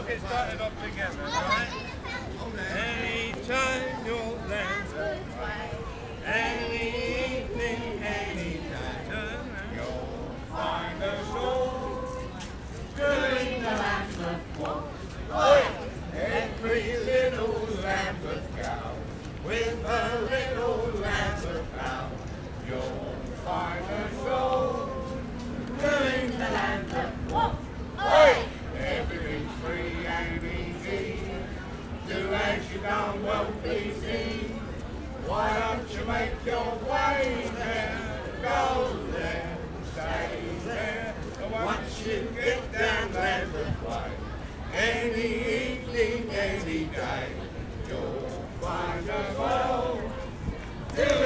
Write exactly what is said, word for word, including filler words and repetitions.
all get started off together, right? Anytime you'll land, any evening, any time, you'll find us all doing the Lambeth Walk. Every little Lambeth cow with her little Lambeth cow, you'll find us all doing the Lambeth Walk. Everything's free and easy. Do as you don't well pleasing. Why don't you make your way there? Go there, stay there. Once you get down Lambeth Way, any evening, any day, you'll find us all.